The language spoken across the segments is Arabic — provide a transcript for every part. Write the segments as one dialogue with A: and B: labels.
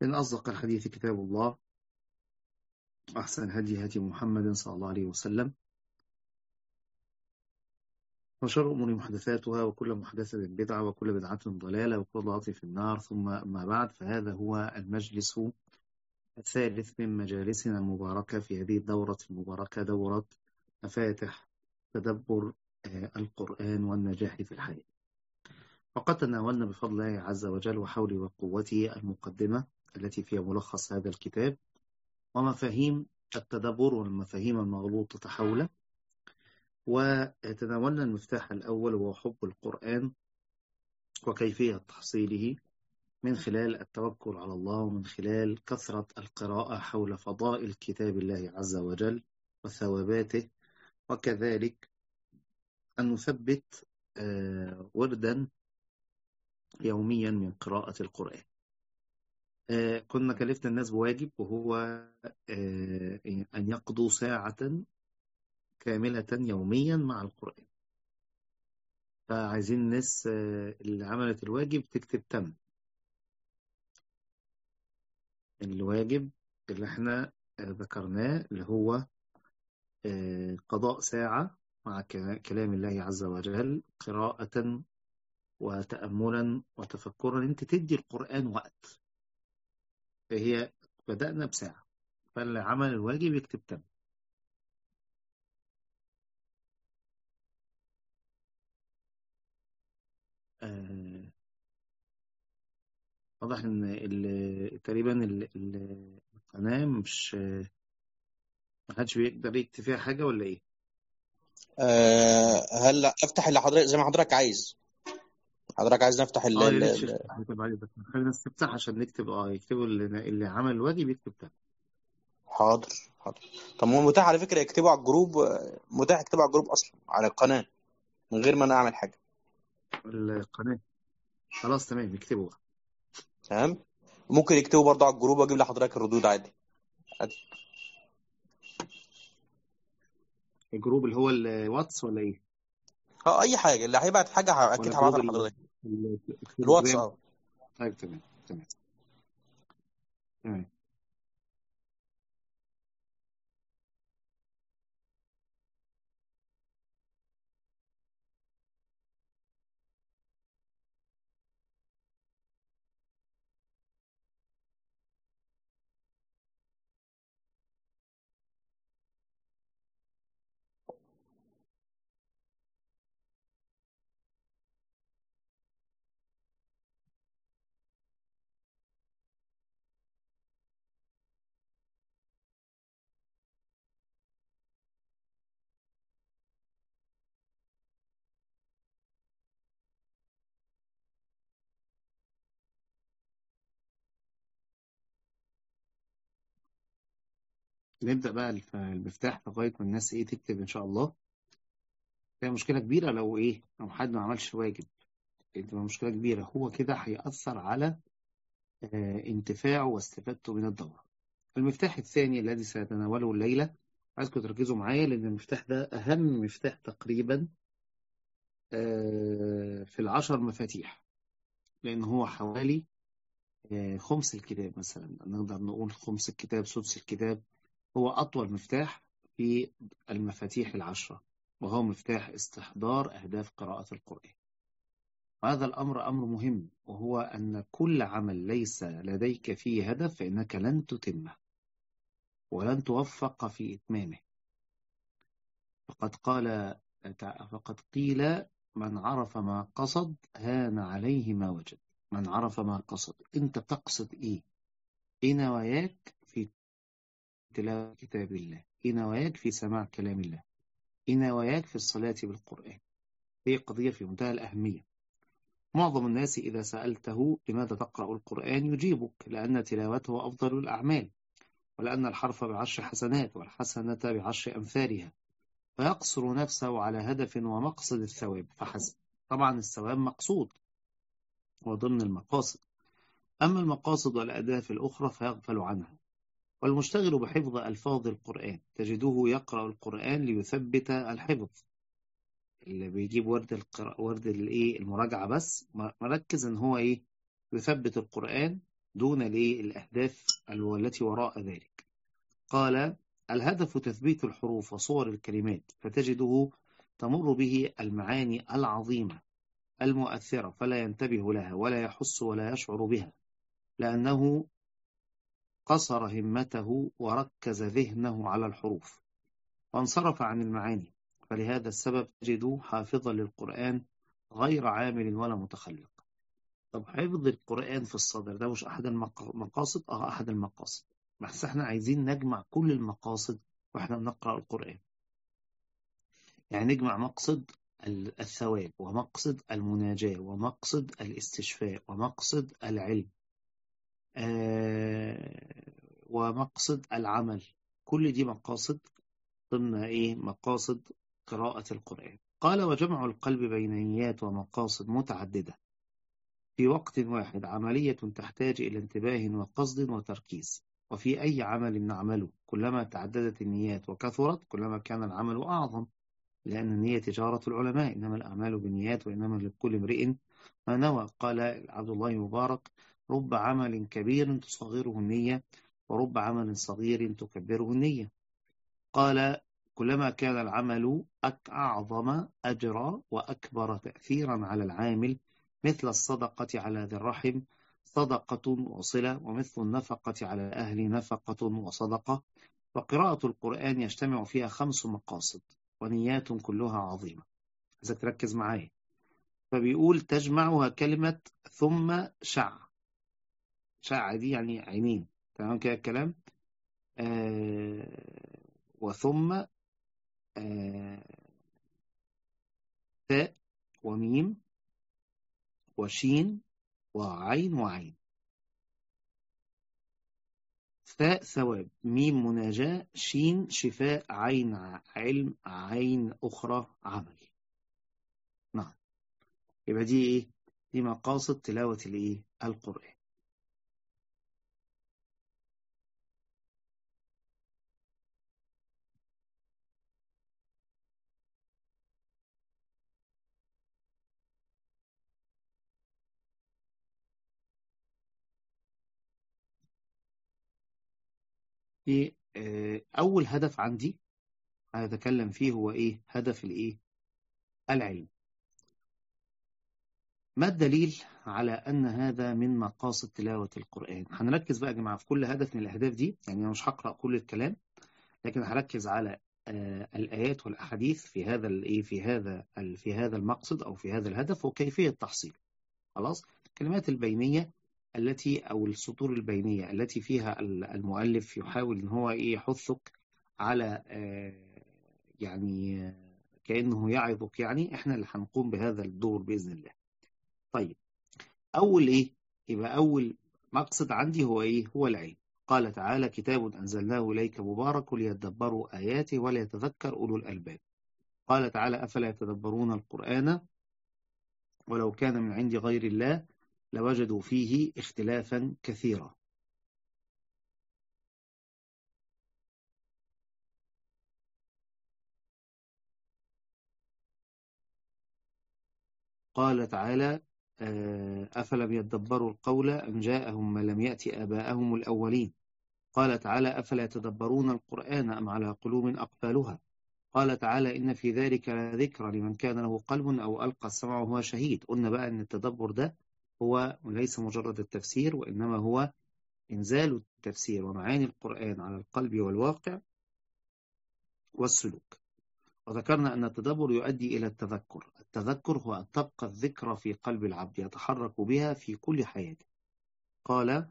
A: إن أصدق الحديث كتاب الله، أحسن الهدي هدي محمد صلى الله عليه وسلم، وشر الأمور محدثاتها، وكل محدثة بدعة، وكل بدعة ضلالة، وكل ضلالة في النار. ثم أما بعد، فهذا هو المجلس الثالث من مجالسنا المباركة في هذه الدورة المباركة، دورة مفاتح تدبر القرآن والنجاح في الحياة. وقد تناولنا بفضل الله عز وجل وحوله وقوته المقدمة التي فيها ملخص هذا الكتاب ومفاهيم التدبر والمفاهيم المغلوطة حوله، وتناولنا المفتاح الأول وهو حب القرآن وكيفية تحصيله من خلال التوكل على الله، ومن خلال كثرة القراءة حول فضائل كتاب الله عز وجل وثواباته، وكذلك أن نثبت وردا يوميا من قراءة القرآن. كنا كلفنا الناس بواجب، وهو أن يقضوا ساعة كاملة يوميا مع القرآن. فعايزين الناس اللي عملت الواجب تكتب تم الواجب اللي احنا ذكرناه، اللي هو قضاء ساعة مع كلام الله عز وجل، قراءة وتأملا وتفكرا. انت تدي القرآن وقت، فهي بدأنا بساعة، فاللي عمل الواجب يكتب تم. واضح ان تقريبا القناة مش محدش بيقدر يكتب فيها حاجة ولا ايه؟
B: هل افتح اللي حضرتك زي ما حضرتك عايز؟ حضرتك عايز نفتح
A: يا ريت شيخ هتبقى عليه، بس خلينا الناس تفتح عشان نكتب. يكتبوا اللي عمل الواجب يكتب ده.
B: حاضر. طب ما هو متاح على فكره، يكتبوا على الجروب، متاح يكتبوا على الجروب اصلا على القناه من غير ما انا اعمل حاجه.
A: القناة خلاص تمام، يكتبوا بقى.
B: تمام. ممكن يكتبوا برضه على الجروب واجيب لحضرتك الردود عادي.
A: الجروب اللي هو الواتس ولا ايه؟
B: اي حاجه، اللي هيبعت حاجه
A: ولا
B: اكيد هبعتها
A: جروب
B: لحضرتك. الواتس.
A: التليجرام؟ طيب تمام تمام تمام. نبدأ بقى المفتاح لغاية ما الناس تكتب إن شاء الله. هي مشكلة كبيرة لو لو حد ما عملش واجب، تبقى مشكلة كبيرة. هو كده هيأثر على انتفاعه واستفادته من الدورة. المفتاح الثاني الذي سنتناوله الليلة، عايزكم تركزوا معايا، لأن المفتاح ده أهم مفتاح تقريبا في 10 مفاتيح، لأن هو حوالي خمس الكتاب مثلا، نقدر نقول خمس الكتاب، سدس الكتاب. هو أطول مفتاح في المفاتيح ال10، وهو مفتاح استحضار أهداف قراءة القرآن. وهذا الأمر أمر مهم، وهو أن كل عمل ليس لديك فيه هدف فإنك لن تتمه ولن توفق في إتمامه. فقد قيل من عرف ما قصد هان عليه ما وجد. من عرف ما قصد، أنت تقصد إيه نواياك في تلاوة كتاب الله؟ إيه نواياك في سماع كلام الله؟ إيه نواياك في الصلاة بالقرآن؟ هي قضية في منتهى الأهمية. معظم الناس إذا سألته لماذا تقرأ القرآن يجيبك لأن تلاوته أفضل الأعمال، ولأن الحرف ب10 حسنات والحسنة ب10 أمثالها، فيقصر نفسه على هدف ومقصد الثواب فحسب. طبعا الثواب مقصود وضمن المقاصد، أما المقاصد والأهداف الأخرى فيغفل عنها. والمشتغل بحفظ ألفاظ القرآن تجده يقرأ القرآن ليثبت الحفظ. اللي بيجيب ورد المراجعة بس مركز إن هو يثبت القرآن دون الأهداف التي وراء ذلك. قال: الهدف تثبيت الحروف وصور الكلمات، فتجده تمر به المعاني العظيمة المؤثرة فلا ينتبه لها ولا يحس ولا يشعر بها، لأنه قصر همته وركز ذهنه على الحروف وانصرف عن المعاني. فلهذا السبب تجد حافظا للقرآن غير عامل ولا متخلق. طب حفظ القرآن في الصدر ده مش أحد المقاصد؟ أحد المقاصد، بس احنا عايزين نجمع كل المقاصد واحنا بنقرأ القرآن. يعني نجمع مقصد الثواب، ومقصد المناجاة، ومقصد الاستشفاء، ومقصد العلم، ومقصد العمل. كل دي مقاصد ضمن مقاصد قراءة القرآن. قال: وجمع القلب بين نيات ومقاصد متعددة في وقت واحد عملية تحتاج إلى انتباه وقصد وتركيز. وفي أي عمل نعمله كلما تعددت النيات وكثرت كلما كان العمل أعظم، لأن النية تجارة العلماء، إنما الأعمال بالنيات وإنما لكل امرئ ما نوى. قال عبد الله المبارك: رب عمل كبير تصغره النية، ورب عمل صغير تكبره النية. قال: كلما كان العمل أعظم أجرا وأكبر تأثيرا على العامل، مثل الصدقة على ذي الرحم صدقة وصلة، ومثل النفقة على الأهل نفقة وصدقة. وقراءة القرآن يجتمع فيها 5 مقاصد ونيات كلها عظيمة. إذا تركز معايا، فبيقول تجمعها كلمة ثم شع. شع دي يعني عينين، تمام كده الكلام. وثم تاء وميم وشين وعين وعين. ثاء ثواب، ميم مناجاة، شين شفاء، عين علم، عين أخرى عمل. نعم، يبقى دي دي مقاصد تلاوة القرآن. في أول هدف عندي هتكلم فيه هو هدف العلم. ما الدليل على أن هذا من مقاصد تلاوة القرآن؟ هنركز بقى يا جماعة في كل هدف من الأهداف دي، يعني أنا مش هقرأ كل الكلام، لكن هركز على الآيات والأحاديث في هذا في هذا المقصد أو في هذا الهدف وكيفية تحصيله. خلاص، الكلمات البينية أو السطور البينية التي فيها المؤلف يحاول إن هو يحثك على يعني كأنه يعظك، يعني إحنا اللي هنقوم بهذا الدور بإذن الله. طيب، أول يبقى أول مقصد عندي هو العلم. قال تعالى: كتاب أنزلناه إليك مبارك ليدبروا آياته وليتذكر أولو الألباب. قال تعالى: أفلا يتدبرون القرآن ولو كان من عند غير الله لوجدوا فيه اختلافا كثيرا. قال تعالى: أفلم يدبروا القول أم جاءهم ما لم يأت آباءهم الأولين. قال تعالى: أفلا يتدبرون القرآن أم على قلوب أقفالها. قال تعالى: إن في ذلك لذكرى لمن كان له قلب أو ألقى السمع وهو شهيد. قلنا بقى أن التدبر ده هو ليس مجرد التفسير، وإنما هو إنزال التفسير ومعاني القرآن على القلب والواقع والسلوك. وذكرنا أن التدبر يؤدي إلى التذكر. التذكر هو أن تبقى الذكرى في قلب العبد يتحرك بها في كل حياته. قال: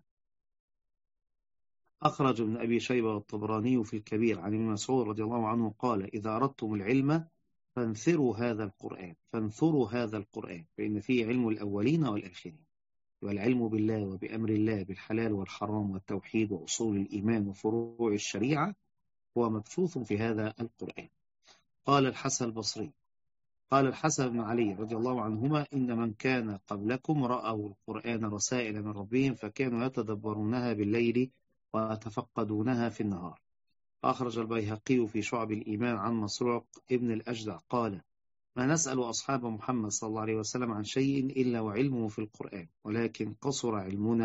A: أخرج ابن أبي شيبة والطبراني في الكبير عن ابن مسعود رضي الله عنه قال: إذا أردتم العلم فانثروا هذا القرآن فإن فيه علم الأولين والآخرين. والعلم بالله وبأمر الله بالحلال والحرام والتوحيد وأصول الإيمان وفروع الشريعة هو مبثوث في هذا القرآن. قال الحسن البصري: قال الحسن بن علي رضي الله عنهما: إن من كان قبلكم رأوا القرآن رسائل من ربهم فكانوا يتدبرونها بالليل ويتفقدونها في النهار. أخرج البيهقي في شعب الإيمان عن مسروق ابن الأجدع قال: ما نسأل أصحاب محمد صلى الله عليه وسلم عن شيء إلا وعلمه في القرآن، ولكن قصر علمنا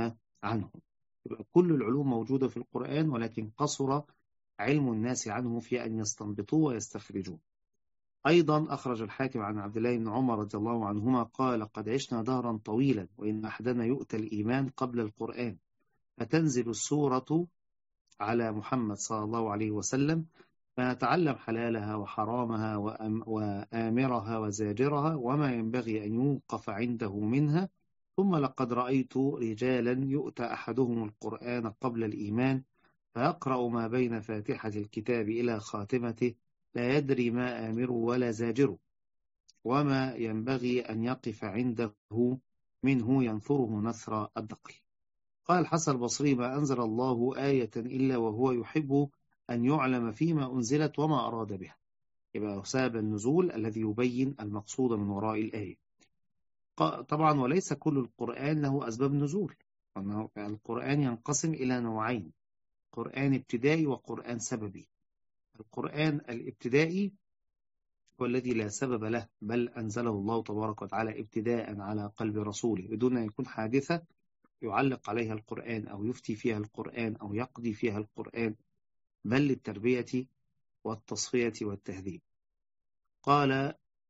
A: عنه. يبقى كل العلوم موجودة في القرآن، ولكن قصر علم الناس عنه في أن يستنبطوه ويستخرجوه. أيضا أخرج الحاكم عن عبد الله بن عمر رضي الله عنهما قال: قد عشنا دهرا طويلا، وإن أحدنا يؤتى الإيمان قبل القرآن، فتنزل السورة على محمد صلى الله عليه وسلم، فنتعلم حلالها وحرامها وآمرها وزاجرها وما ينبغي أن يوقف عنده منها. ثم لقد رأيت رجالا يؤتى أحدهم القرآن قبل الإيمان، فيقرأ ما بين فاتحة الكتاب إلى خاتمته، لا يدري ما آمره ولا زاجره، وما ينبغي أن يقف عنده منه ينثره نثر الدقل. قال الحسن البصري: ما أنزل الله آية إلا وهو يحب أن يعلم فيما أنزلت وما أراد بها. يبقى سبب النزول الذي يبين المقصود من وراء الآية. طبعا وليس كل القرآن له أسباب نزول، القرآن ينقسم إلى نوعين: قرآن ابتدائي وقرآن سببي. القرآن الابتدائي هو الذي لا سبب له، بل أنزله الله تبارك وتعالى ابتداء على قلب رسوله بدون أن يكون حادثة يعلق عليها القرآن أو يفتي فيها القرآن أو يقضي فيها القرآن، بل للتربية والتصفية والتهذيب. قال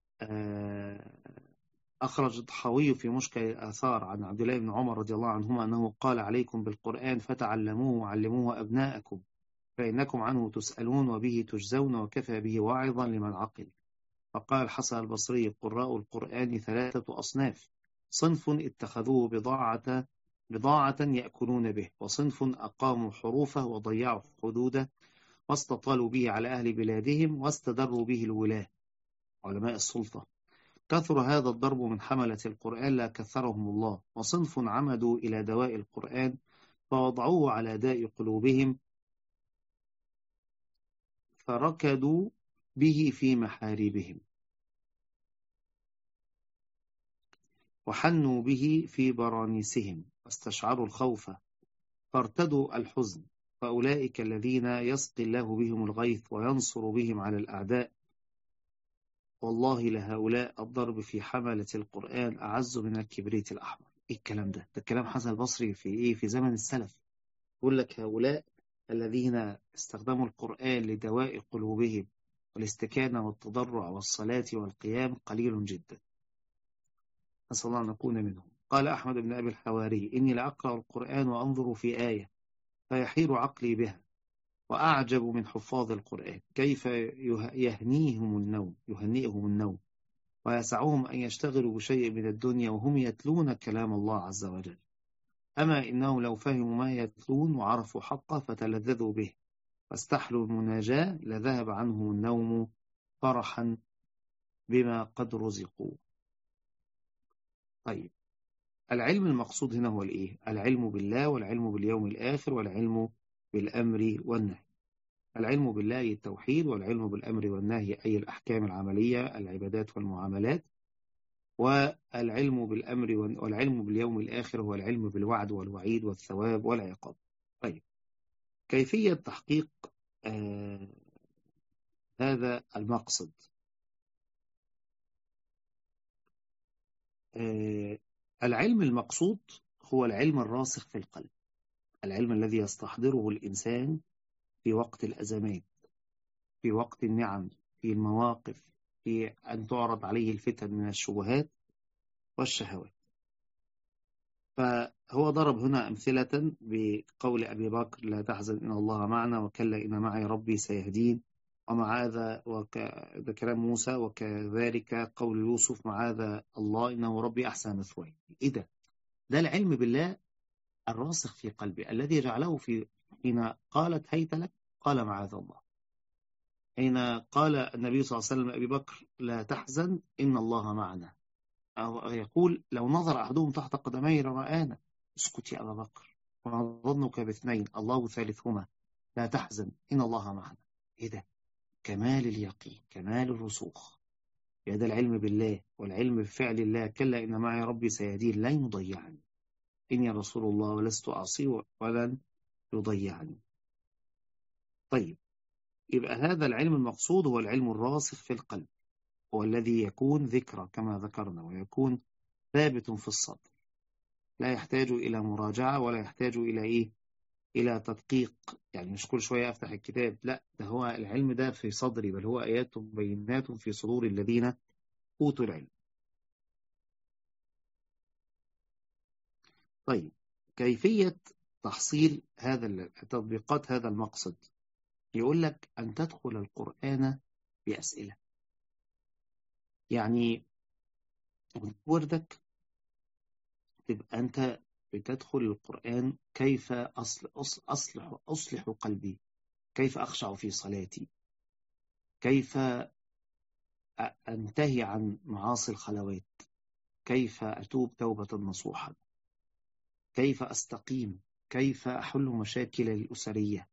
A: أخرج الطحاوي في مشكل الآثار عن عبد الله بن عمر رضي الله عنهما أنه قال: عليكم بالقرآن فتعلموه وعلموه أبناءكم، فإنكم عنه تسألون وبه تجزون، وكفى به واعظا لمن عقل. فقال الحسن البصري: قراء القرآن 3 أصناف: صنف اتخذوه بضاعة يأكلون به، وصنف أقاموا حروفه وضيعوا حدوده، واستطالوا به على أهل بلادهم، واستدروا به الولاة علماء السلطة. كثر هذا الضرب من حملة القرآن لا كثرهم الله. وصنف عمدوا إلى دواء القرآن فوضعوه على داء قلوبهم، فركدوا به في محاربهم، وحنوا به في برانيسهم، واستشعروا الخوف فارتدوا الحزن. فأولئك الذين يسقي الله بهم الغيث وينصر بهم على الأعداء. والله لهؤلاء الضرب في حملة القرآن أعز من الكبريت الأحمر. إيه الكلام ده؟ ده كلام حسن البصري في زمن السلف. يقول لك: هؤلاء الذين استخدموا القرآن لدواء قلوبهم والاستكانة والتضرع والصلاة والقيام قليل جدا. نسأل الله أن نكون منهم. قال أحمد بن أبي الحواري: إني لأقرأ القرآن وأنظر في آية فيحير عقلي بها، وأعجب من حفاظ القرآن كيف يهنيهم النوم ويسعهم أن يشتغلوا بشيء من الدنيا وهم يتلون كلام الله عز وجل. أما إنهم لو فهموا ما يتلون وعرفوا حقه فتلذذوا به واستحلوا المناجاة لذهب عنهم النوم فرحا بما قد رزقوا. طيب، العلم المقصود هنا هو الإيه؟ العلم بالله، والعلم باليوم الآخر، والعلم بالأمر والنهي. العلم بالله التوحيد، والعلم بالأمر والنهي أي الأحكام العملية العبادات والمعاملات، والعلم بالأمر والعلم باليوم الآخر هو العلم بالوعد والوعيد والثواب والعقاب. طيب، كيفية تحقيق هذا المقصد؟ العلم المقصود هو العلم الراسخ في القلب، العلم الذي يستحضره الإنسان في وقت الأزمات، في وقت النعم، في المواقف، في أن تعرض عليه الفتن من الشبهات والشهوات. فهو ضرب هنا أمثلة بقول أبي بكر: لا تحزن إن الله معنا، وكلا إن معي ربي سيهدين. ومعاذ ده كلام موسى، وكذلك قول يوسف: معاذ الله إنه ربي أحسن مثواي. إيه ده العلم بالله الراسخ في قلبي الذي جعله حين قالت هيت لك قال معاذ الله. حين قال النبي صلى الله عليه وسلم أبي بكر: لا تحزن إن الله معنا، أو يقول: لو نظر أحدهم تحت قدمي لرآنا. اسكت يا أبا بكر، وما ظنك باثنين الله ثالثهما، لا تحزن إن الله معنا. إيه ده؟ كمال اليقين، كمال الرسوخ. هذا العلم بالله والعلم بفعل الله. كلا إن معي ربي سيهدين لن يضيعني، إني رسول الله ولست أعصي ولن يضيعني. طيب، يبقى هذا العلم المقصود هو العلم الراسخ في القلب، هو الذي يكون ذكرى كما ذكرنا، ويكون ثابت في الصدر. لا يحتاج إلى مراجعة ولا يحتاج إلى إيه؟ إلى تدقيق. يعني مش كل شوية أفتح الكتاب، لا، ده هو العلم ده في صدري، بل هو آيات بينات في صدور الذين أوتوا العلم. طيب، كيفية تحصيل تطبيقات هذا المقصد؟ يقول لك أن تدخل القرآن بأسئلة. يعني وردك تبقى أنت بتدخل القرآن: كيف أصلح قلبي، كيف أخشع في صلاتي، كيف أنتهي عن معاصي الخلوات، كيف أتوب توبة نصوحا، كيف أستقيم، كيف أحل مشاكل الأسرية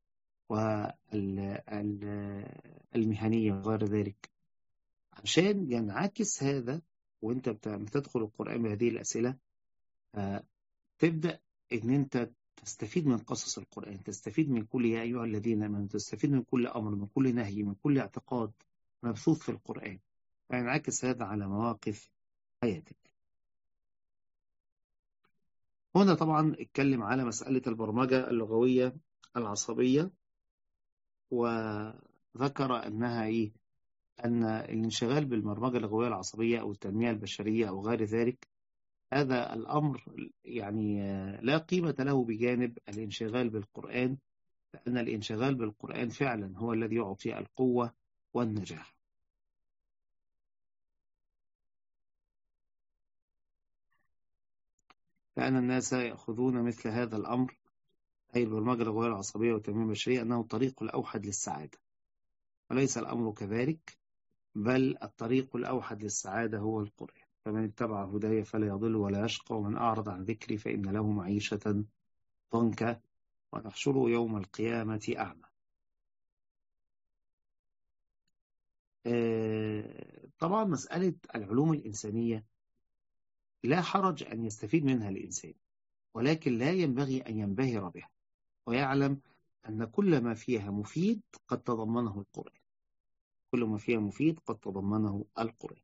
A: والمهنية وغير ذلك. عشان ينعكس هذا وانت بتدخل القرآن بهذه الأسئلة، تبدأ ان انت تستفيد من قصص القرآن، تستفيد من كل يا أيها الذين آمنوا، تستفيد من كل أمر، من كل نهي، من كل اعتقاد مبثوث في القرآن، فينعكس هذا على مواقف حياتك. هنا طبعا اتكلم على مسألة البرمجة اللغوية العصبية، وذكر أنها إيه؟ أن الانشغال بالبرمجة اللغوية العصبية أو التنمية البشرية أو غير ذلك، هذا الأمر يعني لا قيمة له بجانب الانشغال بالقرآن، لأن الانشغال بالقرآن فعلا هو الذي يعطي القوة والنجاح. لأن الناس يأخذون مثل هذا الأمر، أي البرمجة اللغوية العصبية والتنمية البشرية، أنه الطريق الأوحد للسعادة، وليس الأمر كذلك، بل الطريق الأوحد للسعادة هو القرآن. فمن اتبع هداي فلا يضل ولا يشقى، ومن أعرض عن ذكري فإن له معيشة ضنكا ونحشره يوم القيامة أعمى. طبعا مسألة العلوم الإنسانية لا حرج أن يستفيد منها الإنسان، ولكن لا ينبغي أن ينبهر بها، ويعلم أن كل ما فيها مفيد قد تضمنه القرآن. كل ما فيها مفيد قد تضمنه القرآن.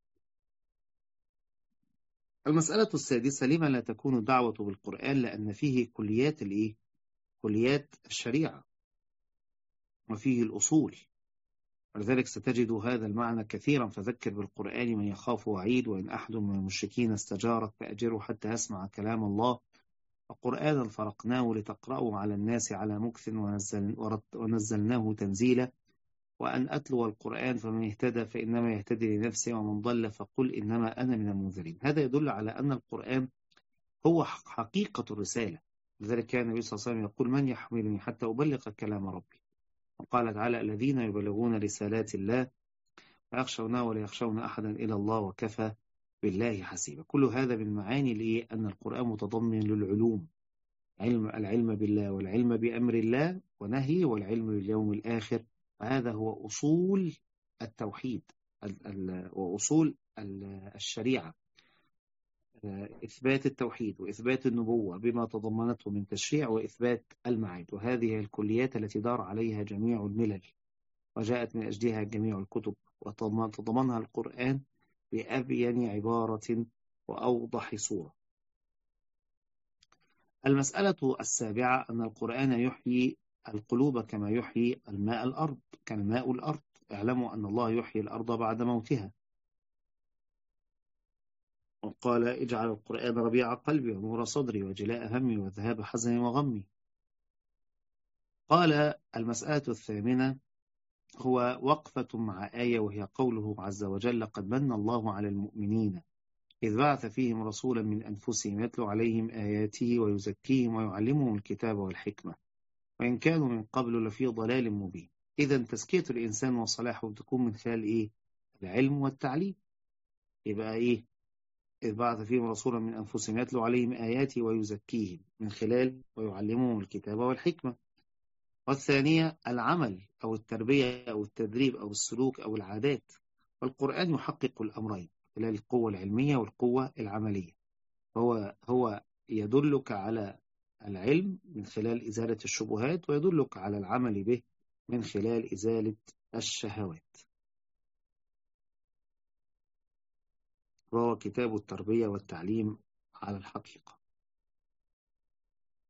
A: المسألة السادسة: لما لا تكون الدعوة بالقرآن؟ لأن فيه كليات الإيه؟ كليات الشريعة، وفيه الأصول، ولذلك ستجد هذا المعنى كثيرا: فذكر بالقرآن من يخاف وعيد، وإن أحد من المشركين استجارك فأجره حتى يسمع كلام الله، وقرآنا فرقناه لتقرأه على الناس على مكث ونزلناه تنزيلا، وأن أتلو القرآن فمن اهتدى فإنما يهتدي لنفسه، ومن ضل فقل إنما أنا من المنذرين. هذا يدل على أن القرآن هو حقيقة الرسالة. لذلك كان النبي صلى الله عليه وسلم يقول: من يحملني حتى أبلغ كلام ربي. وقال تعالى: الذين يبلغون رسالات الله ويخشونه ولا يخشون أحدا إلى الله وكفى بالله حسيبا. كل هذا من معاني أن القرآن متضمن للعلوم: العلم بالله، والعلم بأمر الله ونهيه، والعلم باليوم الآخر. وهذا هو أصول التوحيد وأصول الشريعة: إثبات التوحيد وإثبات النبوة بما تضمنته من تشريع وإثبات المعاد. وهذه الكليات التي دار عليها جميع الملل وجاءت من أجلها جميع الكتب، وتضمنها القرآن بأبين عبارة وأوضح صورة. المسألة السابعة: أن القرآن يحيي القلوب كما يحيي الماء الأرض، كالماء الأرض. اعلموا أن الله يحيي الأرض بعد موتها. وقال: اجعل القرآن ربيع قلبي ونور صدري وجلاء همي وذهاب حزني وغمي. قال: المسألة الثامنة هو وقفة مع آية، وهي قوله عز وجل: قد من الله على المؤمنين إذ بعث فيهم رسولا من أنفسهم يتلو عليهم آياته ويزكيهم ويعلمهم الكتاب والحكمة وإن كانوا من قبل لفي ضلال مبين. إذا تزكية الإنسان وصلاحه تكون من خلال إيه؟ العلم والتعليم. يبقى إيه؟ إذ بعث فيهم رسولا من أنفسهم يتلو عليهم آياته ويزكيهم، من خلال ويعلمهم الكتاب والحكمة. والثانية العمل أو التربية أو التدريب أو السلوك أو العادات. والقرآن يحقق الأمرين: خلال القوة العلمية والقوة العملية. هو يدلك على العلم من خلال إزالة الشبهات، ويدلك على العمل به من خلال إزالة الشهوات. وهو كتاب التربية والتعليم على الحقيقة.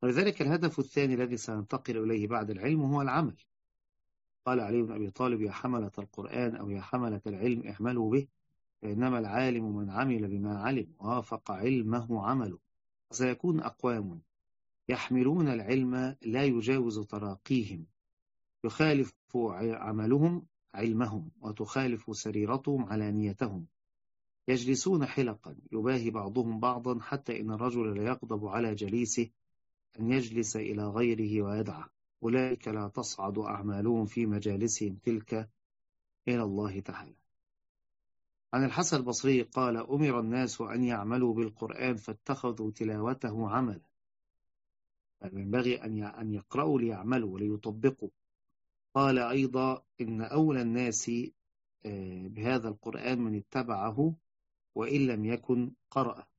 A: ولذلك الهدف الثاني الذي سننتقل إليه بعد العلم هو العمل. قال علي بن أبي طالب: يا حملة القرآن أو يا حملة العلم اعملوا به، فإنما العالم من عمل بما علم ووافق علمه عمله. وسيكون أقوام يحملون العلم لا يجاوز تراقيهم، يخالف عملهم علمهم، وتخالف سريرتهم علانيتهم، يجلسون حلقا يباهي بعضهم بعضا، حتى إن الرجل لا يغضب على جليسه أن يجلس إلى غيره ويدعى. أولئك لا تصعد أعمالهم في مجالسهم تلك إلى الله تعالى. عن الحسن البصري قال: أمر الناس أن يعملوا بالقرآن فاتخذوا تلاوته عملا، فينبغي أن يقرأوا ليعملوا وليطبقوا. قال أيضا: إن أولى الناس بهذا القرآن من اتبعه وإن لم يكن قرأ،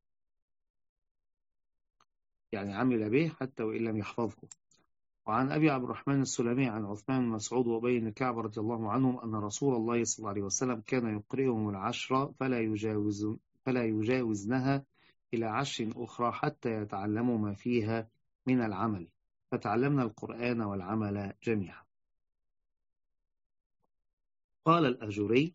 A: يعني عمل به حتى وإن لم يحفظه. وعن أبي عبد الرحمن السلمي عن عثمان بن مسعود وأبي بن كعب رضي الله عنهم أن رسول الله صلى الله عليه وسلم كان يقرئهم العشر فلا يجاوزنها إلى 10 أخرى حتى يتعلموا ما فيها من العمل، فتعلمنا القرآن والعمل جميعا. قال الأجري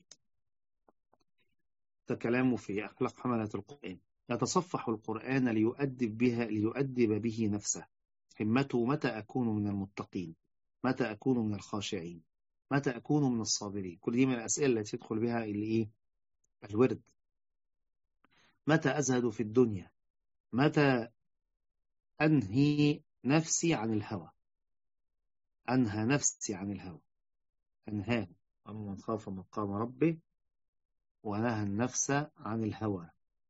A: تكلم في أخلاق حملة القرآن: يتصفح القرآن ليؤدب به نفسه، همته متى أكون من المتقين، متى أكون من الخاشعين، متى أكون من الصابرين. كل دي من الأسئلة التي يدخل بها الورد. متى أزهد في الدنيا، متى أنهي نفسي عن الهوى، أنهى نفسي عن الهوى، أنهاه ومن خاف مقام ربه ونهى النفس عن الهوى.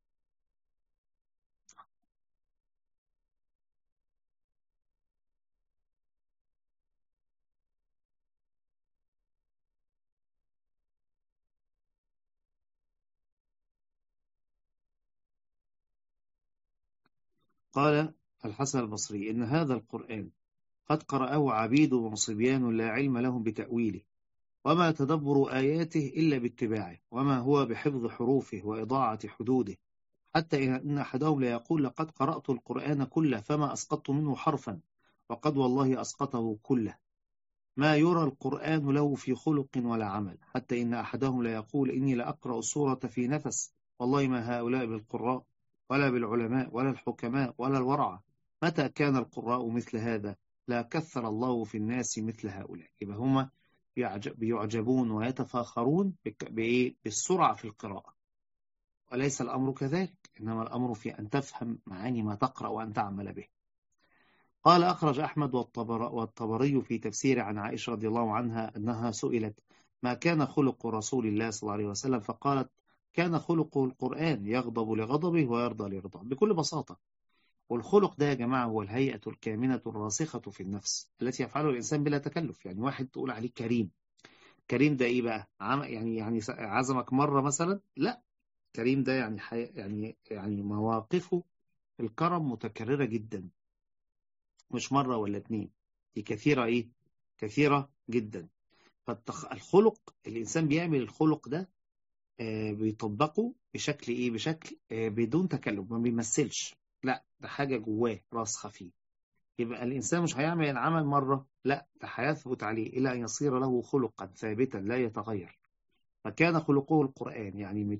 A: قال الحسن البصري: إن هذا القرآن قد قرأه عبيد وصبيان لا علم لهم بتأويله، وما تدبر آياته إلا باتباعه، وما هو بحفظ حروفه وإضاعة حدوده، حتى إن أحدهم لا يقول: لقد قرأت القرآن كله فما أسقطت منه حرفا، وقد والله أسقطه كله. ما يرى القرآن له في خلق ولا عمل، حتى إن أحدهم لا يقول: إني لأقرأ السورة في نفس، والله ما هؤلاء بالقراء ولا بالعلماء ولا الحكماء ولا الورع. متى كان القراء مثل هذا لا كثر الله في الناس مثل هؤلاء. يبقى هما بيعجبون ويتفاخرون بالسرعة في القراءة، وليس الأمر كذلك، إنما الأمر في أن تفهم معاني ما تقرأ وأن تعمل به. قال: أخرج أحمد والطبري في تفسير عن عائشة رضي الله عنها أنها سئلت: ما كان خلق رسول الله صلى الله عليه وسلم؟ فقالت: كان خلقه القرآن، يغضب لغضبه ويرضى لرضاه. بكل بساطة، والخلق ده يا جماعة هو الهيئة الكامنة الراسخة في النفس التي يفعله الإنسان بلا تكلف. يعني واحد تقول عليه كريم، كريم ده إيه بقى؟ يعني عزمك مرة مثلا؟ لا، كريم ده يعني مواقفه في الكرم متكررة جدا، مش مرة ولا اتنين، دي كثيرة كثيرة جدا. فالخلق الإنسان بيعمل الخلق ده بيطبقه بشكل بدون تكلف، ما بيمثلش، لا ده حاجة جواه راسخة فيه. يبقى الإنسان مش هيعمل العمل مرة، لا ده هيثبت عليه إلى أن يصير له خلقا ثابتا لا يتغير. فكان خلقه القرآن، يعني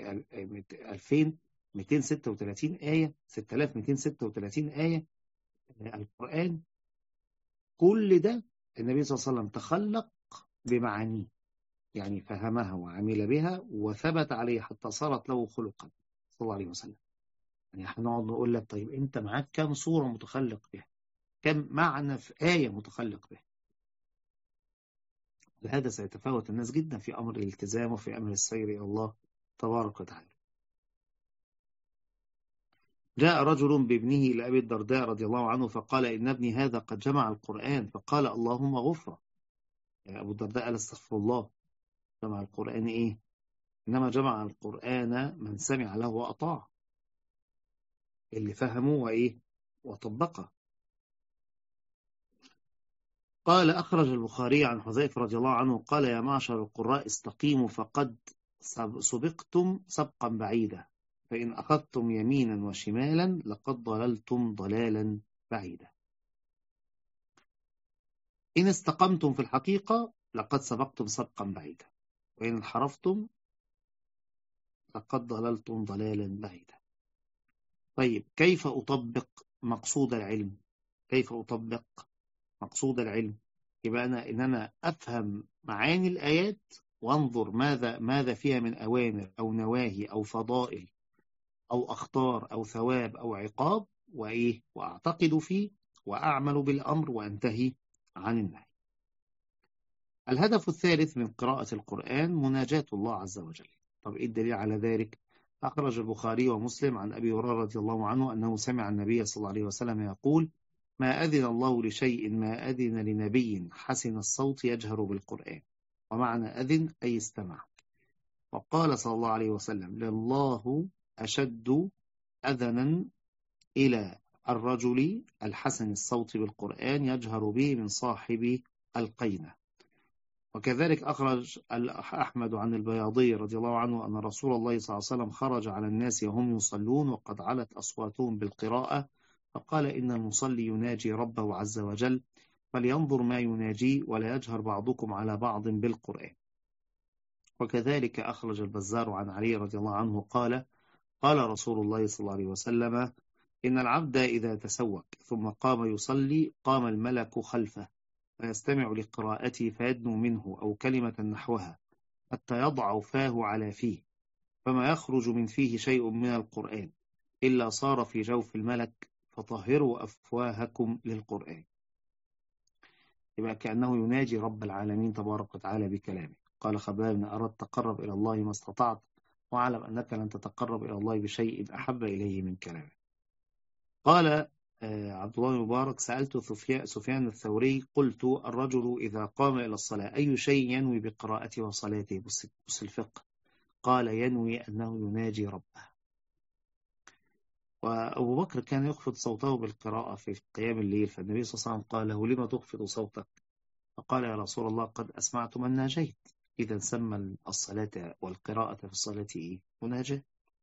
A: 2236 آية، 6236 آية القرآن، كل ده النبي صلى الله عليه وسلم تخلق بمعانيه، يعني فهمها وعمل بها وثبت عليه حتى صارت له خلقا صلى الله عليه وسلم. يعني احنا نقعد نقول لك: طيب انت معاك كم صورة متخلق بها، كم معنى في آية متخلق بها؟ لهذا سيتفاوت الناس جدا في أمر الالتزام وفي أمر السير إلى الله تبارك وتعالى. جاء رجل بابنه إلى أبي الدرداء رضي الله عنه فقال: إن ابني هذا قد جمع القرآن. فقال: اللهم غفرة. يعني أبو الدرداء قال: استغفر الله، جمع القرآن إنما جمع القرآن من سمع له وأطاع، اللي فهمه وطبقه. قال: أخرج البخاري عن حذيفة رضي الله عنه قال: يا معشر القراء استقيموا، فقد سبقتم سبقا بعيدا، فإن أخذتم يمينا وشمالا لقد ضللتم ضلالا بعيدة. إن استقمتم في الحقيقة لقد سبقتم سبقا بعيدا، وإن انحرفتم لقد ضللتم ضلالا بعيدا. طيب كيف أطبق مقصود العلم؟ كيف أطبق مقصود العلم؟ يبقى إن أنا أفهم معاني الآيات وانظر ماذا فيها من أوامر أو نواهي أو فضائل أو أخطار أو ثواب أو عقاب، وأعتقد فيه وأعمل بالأمر وأنتهي عن النهي. الهدف الثالث من قراءة القرآن مناجاة الله عز وجل. طب إيه الدليل على ذلك؟ أخرج البخاري ومسلم عن أبي هريرة رضي الله عنه أنه سمع النبي صلى الله عليه وسلم يقول: ما أذن الله لشيء ما أذن لنبي حسن الصوت يجهر بالقرآن. ومعنى أذن أي استمع. وقال صلى الله عليه وسلم: لله أشد أذنا إلى الرجل الحسن الصوت بالقرآن يجهر به من صاحب القينة. وكذلك أخرج أحمد عن البياضي رضي الله عنه أن رسول الله صلى الله عليه وسلم خرج على الناس وهم يصلون وقد علت أصواتهم بالقراءة، فقال: إن المصلي يناجي ربه عز وجل، فلينظر ما يناجي ولا يجهر بعضكم على بعض بالقرآن. وكذلك أخرج البزار عن علي رضي الله عنه قال: قال رسول الله صلى الله عليه وسلم: إن العبد إذا تسوك ثم قام يصلي قام الملك خلفه فيستمع لقراءته فيدنو منه أو كلمة نحوها حتى يضع فاه على فيه، فما يخرج من فيه شيء من القرآن إلا صار في جوف الملك، فطهروا أفواهكم للقرآن. يبقى كأنه يناجي رب العالمين تبارك وتعالى بكلامه. قال خباب: إن أردت تقرب إلى الله ما استطعت، واعلم أنك لن تتقرب إلى الله بشيء أحب إليه من كلامه. قال عبد الله المبارك: سألت سفيان الثوري قلت: الرجل إذا قام إلى الصلاة أي شيء ينوي بقراءته وصلاته؟ بص الفقه. قال: ينوي أنه يناجي ربه. وأبو بكر كان يخفض صوته بالقراءة في قيام الليل، فالنبي صلى الله عليه وسلم قال له: لما تخفض صوتك؟ فقال: يا رسول الله قد أسمعت من ناجيت. إذا سمى الصلاة والقراءة في الصلاة مناجاة.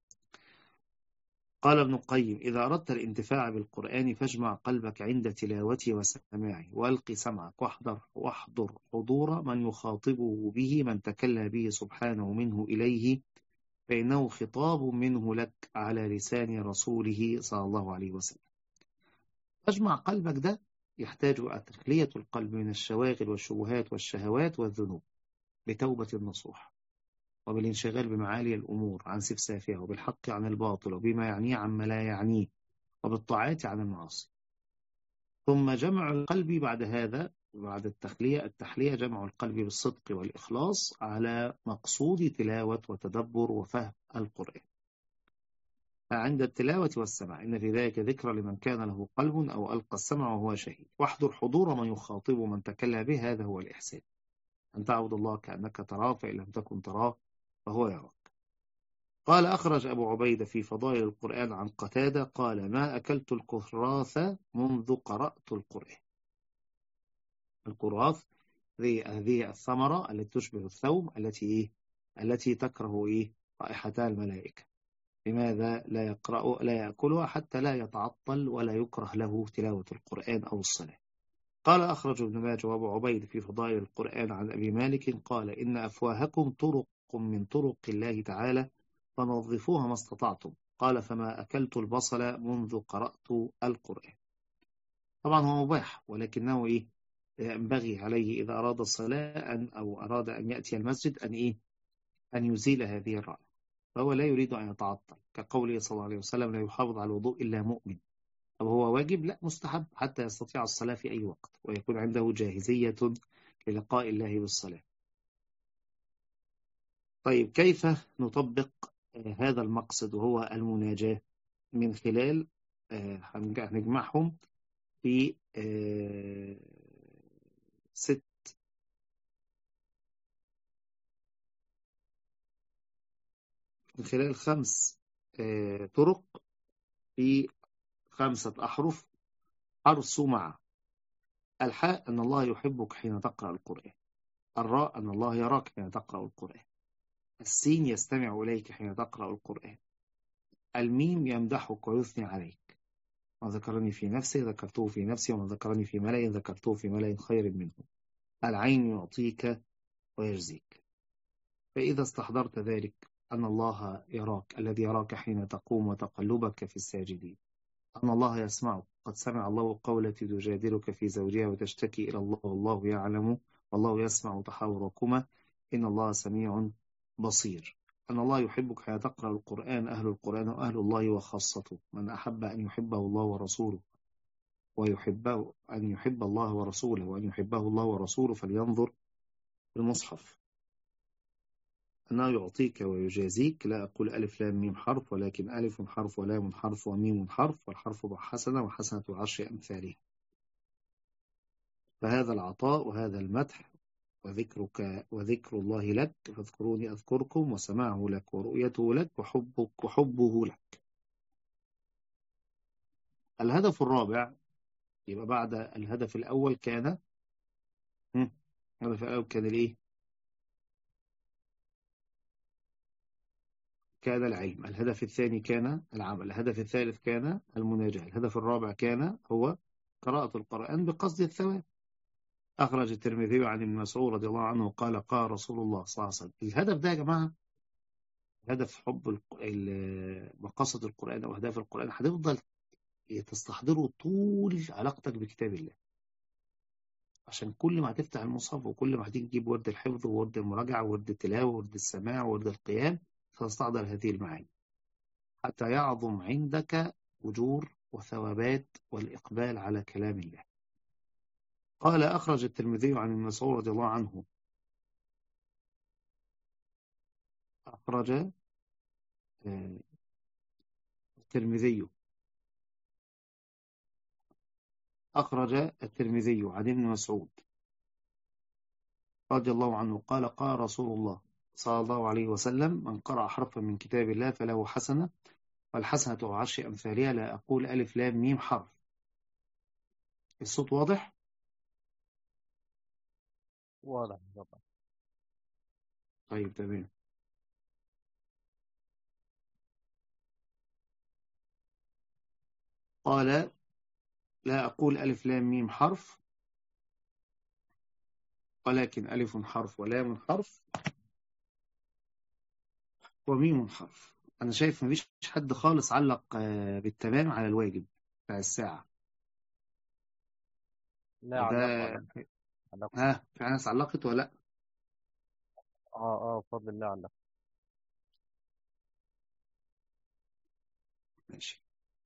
A: قال ابن القيم: إذا أردت الانتفاع بالقرآن فاجمع قلبك عند تلاوته وسماعه، وألق سمعك، واحضر حضور من يخاطبه به من تكلم به سبحانه منه إليه، فإنه خطاب منه لك على لسان رسوله صلى الله عليه وسلم. فاجمع قلبك ده يحتاج تخلية القلب من الشواغل والشبهات والشهوات والذنوب بتوبة النصوح، وبالانشغال بمعالي الأمور عن سفسافها، وبالحق عن الباطل، وبما يعنيه عما لا يعنيه، وبالطاعات عن المعاصي. ثم جمع القلب بعد هذا، بعد التحلية جمع القلب بالصدق والإخلاص على مقصود تلاوة وتدبر وفهم القرآن. فعند التلاوة والسمع إن في ذلك ذكرى لمن كان له قلب أو ألقى السمع وهو شهيد. واحضر حضور من يخاطب من تكلم به، هذا هو الإحسان، أن تعبد الله كأنك تراه، فإن لم تكن تراه فهو يراك. قال أخرج أبو عبيدة في فضائل القرآن عن قتادة قال: ما أكلت الكراث منذ قرأت القرآن. الكراث هذه الثمرة التي تشبه الثوم التي تكره رائحتها الملائكة. لماذا لا يأكلها حتى لا يتعطل ولا يكره له تلاوة القرآن أو الصلاة. قال أخرج ابن ماجه وأبو عبيد في فضائل القرآن عن أبي مالك قال: إن أفواهكم طرق من طرق الله تعالى فنظفوها ما استطعتم. قال: فما أكلت البصل منذ قرأت القرآن. طبعا هو مباح، ولكنه ينبغي عليه إذا أراد الصلاة أو أراد أن يأتي المسجد أن يزيل هذه الرائحة، فهو لا يريد أن يتعطل، كقوله صلى الله عليه وسلم: لا يحافظ على الوضوء إلا مؤمن. طب هو واجب؟ لا، مستحب حتى يستطيع الصلاة في أي وقت ويكون عنده جاهزية للقاء الله بالصلاة. طيب كيف نطبق هذا المقصد وهو المناجاة؟ من خلال هنجمعهم في 6 من خلال 5 طرق في 5 أحرف. حرف مع الحاء أن الله يحبك حين تقرأ القرآن. الراء أن الله يراك حين تقرأ القرآن. السين يستمع إليك حين تقرأ القرآن. الميم يمدحك ويثني عليك. ما ذكرني في نفسه ذكرته في نفسي، وما ذكرني في ملأ ذكرته في ملأ خير منه. العين يعطيك ويجزيك. فإذا استحضرت ذلك أن الله يراك، الذي يراك حين تقوم وتقلبك في الساجدين، أن الله يسمعك، قد سمع الله قولة تجادلك في زوجها وتشتكي إلى الله والله يعلم والله يسمع تحاوركما إن الله سميع بصير، أن الله يحبك حين تقرأ القرآن، أهل القرآن وأهل الله وخاصته، من أحب أن يحبه الله ورسوله ويحبه أن يحب الله ورسوله وأن يحبه الله ورسوله فلينظر في المصحف. أنه يعطيك ويجازيك، لا أقول ألف لام ميم حرف، ولكن ألف حرف ولام حرف وميم حرف، والحرف حسنة وحسنة 10 أمثالها. فهذا العطاء وهذا المدح وذكر الله لك، فاذكروني أذكركم، وسماعه لك ورؤيته لك وحبه لك. الهدف الرابع، يبقى بعد الهدف الأول كان الهدف الأول كان الإيه؟ كان العلم. الهدف الثاني كان العمل. الهدف الثالث كان المناجاة. الهدف الرابع كان هو قراءة القرآن بقصد الثواب. أخرج الترمذي عن ابن مسعود رضي الله عنه قال قال رسول الله صلى الله عليه وسلم. الهدف ده يا جماعة، هدف حب مقاصد القرآن أو أهداف القرآن، هتفضل تستحضره طول علاقتك بكتاب الله، عشان كل ما هتفتح المصحف وكل ما هتيجي تجيب ورد الحفظ وورد المراجعة وورد التلاوة وورد السماع وورد القيام، ستستحضر هذه المعاني حتى يعظم عندك أجور وثوابات والإقبال على كلام الله. قال أخرج الترمذي عن ابن مسعود رضي الله عنه، أخرج الترمذي عن ابن مسعود رضي الله عنه قال قال رسول الله صلى الله عليه وسلم من قرأ حرفا من كتاب الله فله حسنة، والحسنة 10 أمثالها، لا أقول ألف لام ميم حرف. الصوت واضح؟
B: واضح طبعا.
A: طيب تمام. قال لا أقول ألف لام ميم حرف، ولكن ألف حرف ولام حرف وميم حرف. أنا شايف مفيش حد خالص علق بالتمام على الواجب بتاع الساعة.
B: لا
A: وده
B: علق.
A: في ناس علقت ولا لأ؟
B: بفضل الله علق.
A: ماشي.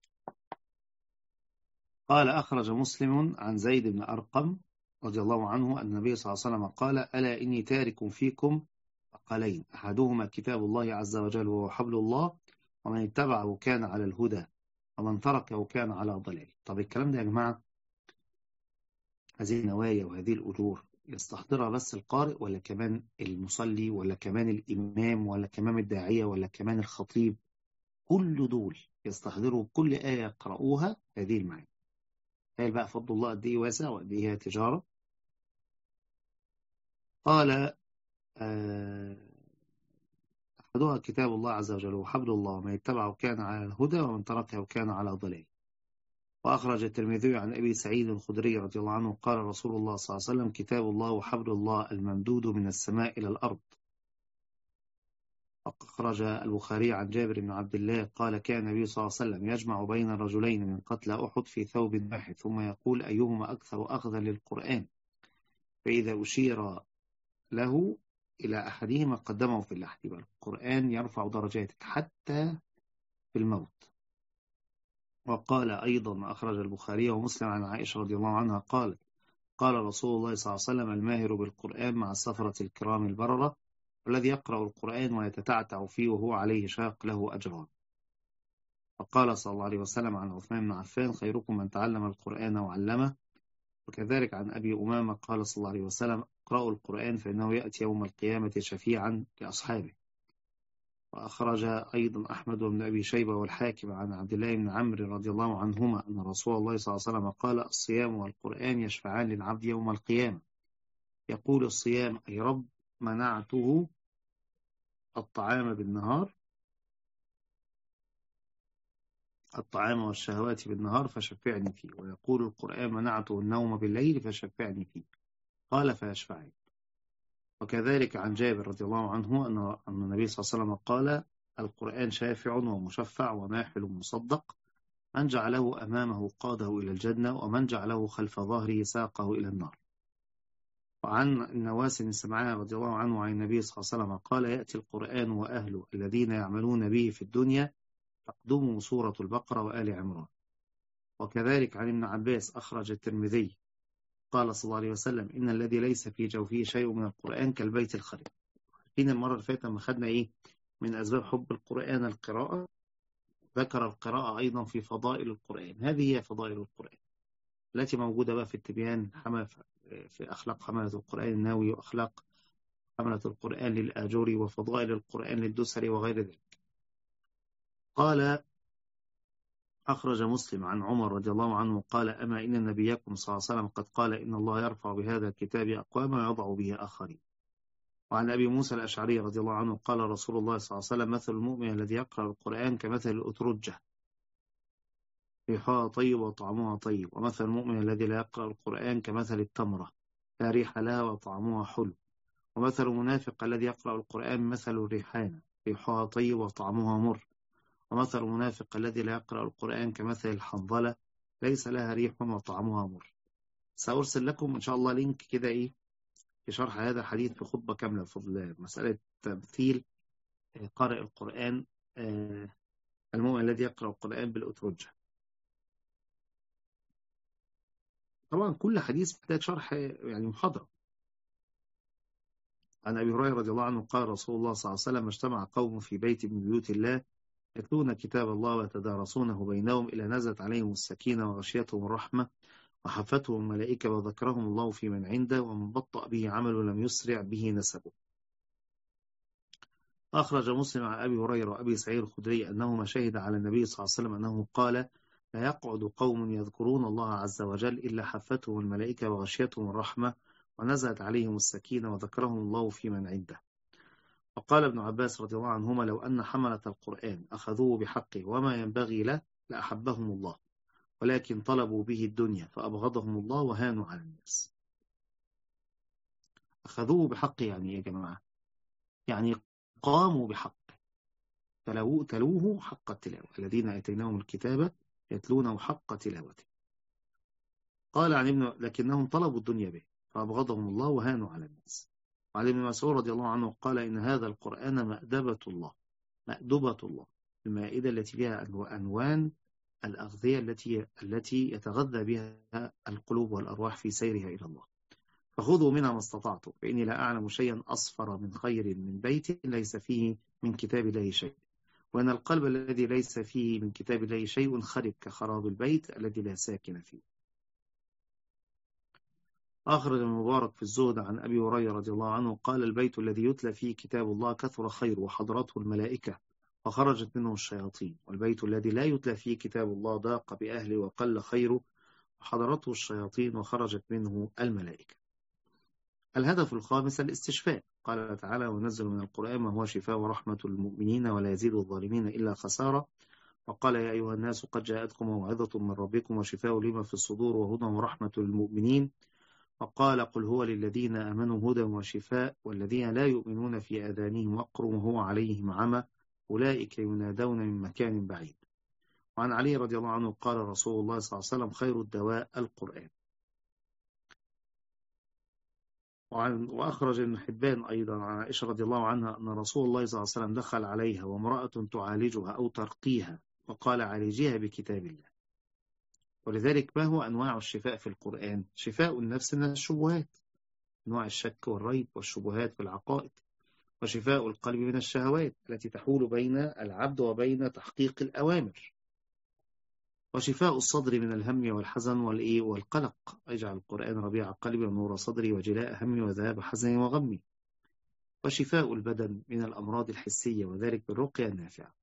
A: قال أخرج مسلم عن زيد بن أرقم رضي الله عنه أن النبي صلى الله عليه وسلم قال ألا إني تارك فيكم ثقلين، أحدهما كتاب الله عز وجل وهو حبل الله، ومن اتبعه كان على الهدى ومن تركه كان على ضلال. طب الكلام ده يا جماعة، هذه النوايا وهذه الأجور يستحضرها بس القارئ، ولا كمان المصلي، ولا كمان الإمام، ولا كمان الداعية، ولا كمان الخطيب؟ كل دول يستحضروا كل آية يقرؤوها هذه المعاني. قال بقى فضل الله قد إيه واسع وقد إيه هي تجارة. قال أحدها كتاب الله عز وجل وحبل الله، من اتبعه كان على الهدى ومن تركه كان على ضلال. وأخرج الترمذي عن أبي سعيد الخدري رضي الله عنه قال رسول الله صلى الله عليه وسلم كتاب الله وحبل الله الممدود من السماء إلى الأرض. أخرج البخاري عن جابر بن عبد الله قال كان النبي صلى الله عليه وسلم يجمع بين الرجلين من قتلى أحد في ثوب واحد، ثم يقول أيهما أكثر أخذا للقرآن، فإذا أشير له إلى أحدهما قدمه في اللحد. القرآن يرفع درجاتك حتى في الموت. وقال أيضا أخرج البخاري ومسلم عن عائشة رضي الله عنها قالت قال رسول الله صلى الله عليه وسلم الماهر بالقرآن مع السفرة الكرام البررة، والذي يقرأ القرآن ويتتعتع فيه وهو عليه شاق له أجران. وقال صلى الله عليه وسلم عن عثمان بن عفان خيركم من تعلم القرآن وعلمه. وكذلك عن أبي أمامة قال صلى الله عليه وسلم اقرأوا القرآن فإنه يأتي يوم القيامة شفيعا لأصحابه. وأخرج أيضا أحمد بن أبي شيبة والحاكم عن عبد الله بن عمرو رضي الله عنهما أن رسول الله صلى الله عليه وسلم قال الصيام والقرآن يشفعان للعبد يوم القيامة، يقول الصيام أي رب منعته الطعام بالنهار الطعام والشهوات بالنهار فشفعني فيه، ويقول القرآن منعته النوم بالليل فشفعني فيه، قال فيشفعني. وكذلك عن جابر رضي الله عنه أن النبي صلى الله عليه وسلم قال القرآن شافع ومشفع وناحل مصدق، من جعله أمامه قاده إلى الجنة، ومن جعله خلف ظهره ساقه إلى النار. وعن النواس بن سمعان رضي الله عنه عن النبي صلى الله عليه وسلم قال يأتي القرآن وأهله الذين يعملون به في الدنيا تقدمه سورة البقرة وآل عمران. وكذلك عن ابن عباس أخرج الترمذي قال صلى الله عليه وسلم إن الذي ليس في جوفه شيء من القرآن كالبيت الخرب. فين المرة اللي فاتت لما خدنا إيه من أسباب حب القرآن القراءة، ذكر القراءة أيضا في فضائل القرآن. هذه هي فضائل القرآن التي موجودة بقى في التبيان في أخلاق حملة القرآن النووي، وأخلاق حملة القرآن للآجوري، وفضائل القرآن للدسري وغير ذلك. قال أخرج مسلم عن عمر رضي الله عنه قال أما إن نبيكم صلى الله عليه وسلم قد قال إن الله يرفع بهذا الكتاب أقواما ويضع به آخرين. وعن أبي موسى الأشعري رضي الله عنه قال رسول الله صلى الله عليه وسلم مثل المؤمن الذي يقرأ القرآن كمثل الأترجة ريحها طيب وطعمها طيب، ومثل المؤمن الذي لا يقرأ القرآن كمثل التمرة لا ريح لها وطعمها حلو، ومثل المنافق الذي يقرأ القرآن مثل الريحانة ريحها طيب وطعمها مر، ومثل المنافق الذي لا يقرأ القرآن كمثل الحنظلة ليس لها ريح وطعمها مر. سأرسل لكم إن شاء الله لينك كده في شرح هذا الحديث في خطبة كاملة في مسألة تمثيل قارئ القرآن المؤمن الذي يقرأ القرآن بالأترجة. طبعا كل حديث محتاج شرح يعني محاضرة. عن أبي هريرة رضي الله عنه قال رسول الله صلى الله عليه وسلم اجتمع قوم في بيت من بيوت الله يتلون كتاب الله ويتدارسونه بينهم إلى نزلت عليهم السكينة وغشيتهم الرحمة وحفتهم الملائكة وذكرهم الله في من عنده، ومن بطأ به عمله لم يسرع به نسبه. أخرج مسلم عن أبي هريرة وأبي سعيد الخدري أنهما شهد على النبي صلى الله عليه وسلم أنه قال لا يقعد قوم يذكرون الله عز وجل إلا حفتهم الملائكة وغشيتهم الرحمة ونزلت عليهم السكينة وذكرهم الله في من عنده. وقال ابن عباس رضي الله عنهما لو أن حملة القرآن أخذوه بحقه وما ينبغي له لأحبهم الله، ولكن طلبوا به الدنيا فأبغضهم الله وهانوا على الناس. أخذوه بحقه يعني إيه يا جماعة؟ يعني قاموا بحقه، تلوه حق التلاوة، الذين آتيناهم الكتاب يتلونه حق تلاوته. قال عن لكنهم طلبوا الدنيا به فأبغضهم الله وهانوا على الناس. وعن ابن مسعود رضي الله عنه قال إن هذا القرآن مأدبة الله، المائدة التي فيها أنوان الأغذية التي يتغذى بها القلوب والأرواح في سيرها إلى الله، فخذوا منها ما استطعتم فإني لا أعلم شيئا أصفر من خير من بيت ليس فيه من كتاب الله شيء، وأن القلب الذي ليس فيه من كتاب الله شيء خرب كخراب البيت الذي لا ساكن فيه. أخرج المبارك في الزهد عن أبي هريرة رضي الله عنه قال البيت الذي يتلى فيه كتاب الله كثر خير وحضرته الملائكة وخرجت منه الشياطين، والبيت الذي لا يتلى فيه كتاب الله ضاق بأهله وقل خيره وحضرته الشياطين وخرجت منه الملائكة. الهدف الخامس الاستشفاء. قال تعالى ونزل من القرآن ما هو شفاء ورحمة للمؤمنين ولا يزيد الظالمين إلا خسارة. وقال يا أيها الناس قد جاءتكم موعظة من ربكم وشفاء لما في الصدور وهدى ورحمة للمؤمنين. وقال قل هو للذين آمنوا هدى وشفاء والذين لا يؤمنون في آذانهم وقر وهو عليهم عمى أولئك ينادون من مكان بعيد. وعن علي رضي الله عنه قال رسول الله صلى الله عليه وسلم خير الدواء القرآن. وأخرج ابن حبان أيضا عن عائشة رضي الله عنها أن رسول الله صلى الله عليه وسلم دخل عليها وامرأة تعالجها أو ترقيها وقال عالجيها بكتاب الله. ولذلك ما هو أنواع الشفاء في القرآن؟ شفاء النفس من الشبهات، أنواع الشك والريب والشبهات في العقائد، وشفاء القلب من الشهوات التي تحول بين العبد وبين تحقيق الأوامر، وشفاء الصدر من الهم والحزن والقلق. اجعل القرآن ربيع قلبي ونور صدري وجلاء همي وذهاب حزني وغمي. وشفاء البدن من الأمراض الحسية وذلك بالرقية النافعة.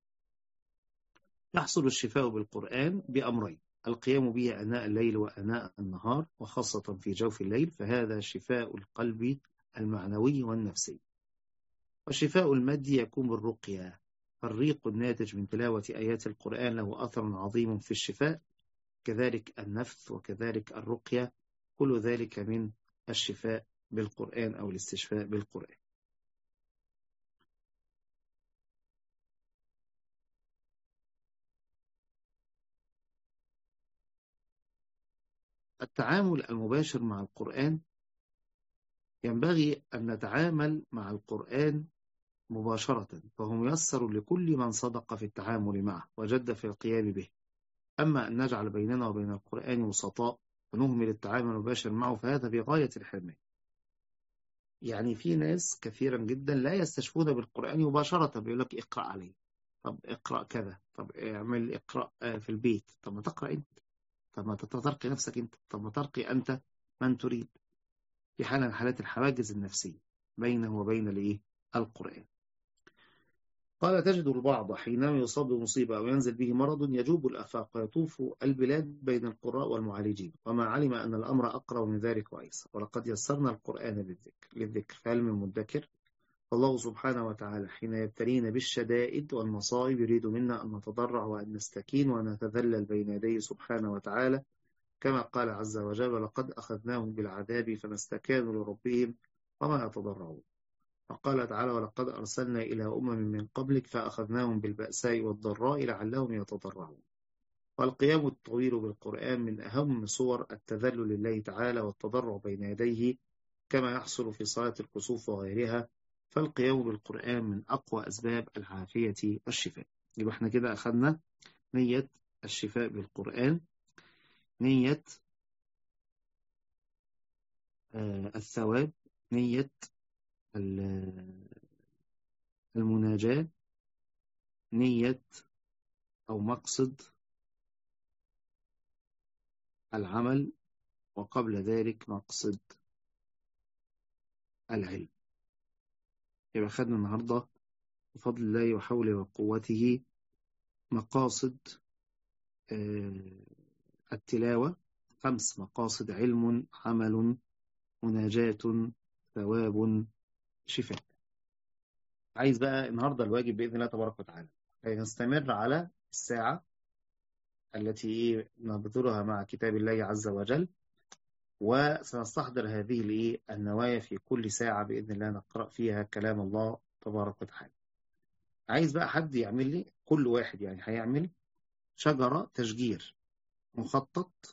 A: يحصل الشفاء بالقرآن بأمرين: القيام به آناء الليل وآناء النهار وخاصة في جوف الليل، فهذا شفاء القلب المعنوي والنفسي. والشفاء المادي يكون بالرقية، الريق الناتج من تلاوة آيات القرآن له أثر عظيم في الشفاء، كذلك النفث وكذلك الرقية، كل ذلك من الشفاء بالقرآن أو الاستشفاء بالقرآن. التعامل المباشر مع القرآن، ينبغي أن نتعامل مع القرآن مباشرة، فهو ميسر لكل من صدق في التعامل معه وجد في القيام به. أما أن نجعل بيننا وبين القرآن وسطاء ونهمل التعامل المباشر معه فهذا بغاية الحرمان. يعني في ناس كثيرا جدا لا يستشفون بالقرآن مباشرة، بيقول لك اقرأ عليه، طب اقرأ كذا، طب اعمل اقرأ في البيت، طب ما تقرأ انت، طب ما ترقي نفسك انت، طب ما ترقي انت من تريد. في حالة من حالات الحواجز النفسية بينه وبين القرآن. قال تجد البعض حينما يصاب بمصيبة أو ينزل به مرض يجوب الآفاق ويطوف البلاد بين القراء والمعالجين، وما علم أن الأمر أقرب من ذلك وأيسر، ولقد يسرنا القرآن للذكر فهل من مدكر. الله سبحانه وتعالى حين يبتلينا بالشدائد والمصائب يريد منا أن نتضرع وأن نستكين ونتذلل بين يديه سبحانه وتعالى، كما قال عز وجل ولقد أخذناهم بالعذاب فما استكانوا لربهم وما يتضرعون. وقال تعالى ولقد أرسلنا إلى من قبلك فأخذناهم بالبأساء والضراء لعلهم يتضرعون. والقيام الطويل بالقرآن من أهم صور التذلل لله تعالى والتضرع بين يديه، كما يحصل في صلاة الكسوف وغيرها. فالقيام بالقرآن من أقوى أسباب العافية والشفاء. يبقى احنا كده أخذنا نية الشفاء بالقرآن، نية الثواب، نية المناجاة، نية أو مقصد العمل، وقبل ذلك مقصد العلم. يبقى خدنا النهاردة بفضل الله وحوله وقوته مقاصد التلاوة، 5 مقاصد: علم، عمل، مناجاة، ثواب، شفاء. عايز بقى النهاردة الواجب بإذن الله تبارك وتعالى نستمر على الساعة التي نبذلها مع كتاب الله عز وجل، وسنستحضر هذه النوايا في كل ساعة بإذن الله نقرأ فيها كلام الله تبارك وتعالى. عايز بقى حد يعمل لي، كل واحد يعني هيعمل شجرة تشجير مخطط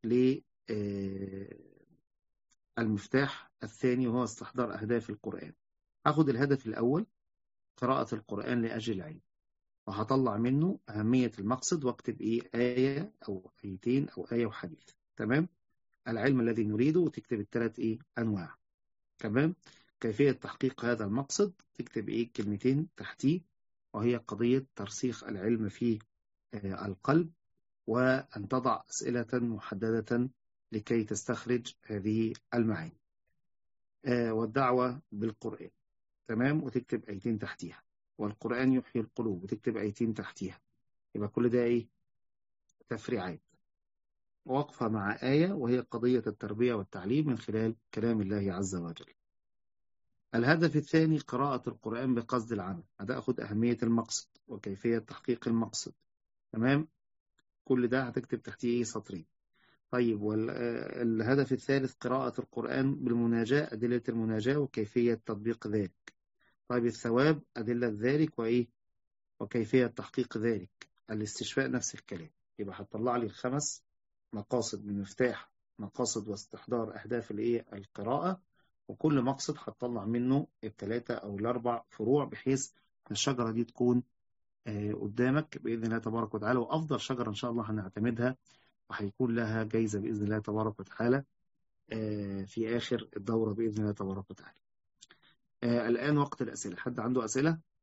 A: للمفتاح الثاني وهو استحضار أهداف القرآن. هاخد الهدف الأول قراءة القرآن لأجل العلم، وهطلع منه أهمية المقصد واكتب آية أو آيتين أو آية وحديث. تمام. العلم الذي نريده وتكتب ال3 أنواع. تمام. كيفية تحقيق هذا المقصد تكتب كلمتين تحتيه، وهي قضية ترسيخ العلم في القلب، وأن تضع أسئلة محددة لكي تستخرج هذه المعاني، والدعوة بالقرآن. تمام. وتكتب آيتين تحتيها، والقرآن يحيي القلوب وتكتب آيتين تحتيها. يبقى كل ده تفريعات، وقفة مع آية وهي قضية التربية والتعليم من خلال كلام الله عز وجل. الهدف الثاني قراءة القرآن بقصد العمل، هذا أخذ أهمية المقصد وكيفية تحقيق المقصد. تمام. كل ده هتكتب تحتيه سطرين. طيب، والهدف الثالث قراءة القرآن بالمناجاة، أدلة المناجاة وكيفية تطبيق ذلك. طيب، الثواب أدلة ذلك وكيفية تحقيق ذلك. الاستشفاء نفس الكلام. يبقى هتطلع لي 5 مقاصد من مفتاح مقاصد واستحضار أهداف القراءة، وكل مقصد هتطلع منه ال3 أو ال4 فروع، بحيث الشجرة دي تكون قدامك بإذن الله تبارك وتعالى. وأفضل شجرة إن شاء الله هنعتمدها وهيكون لها جايزة بإذن الله تبارك وتعالى في آخر الدورة بإذن الله تبارك وتعالى. الآن وقت الأسئلة. حد عنده أسئلة؟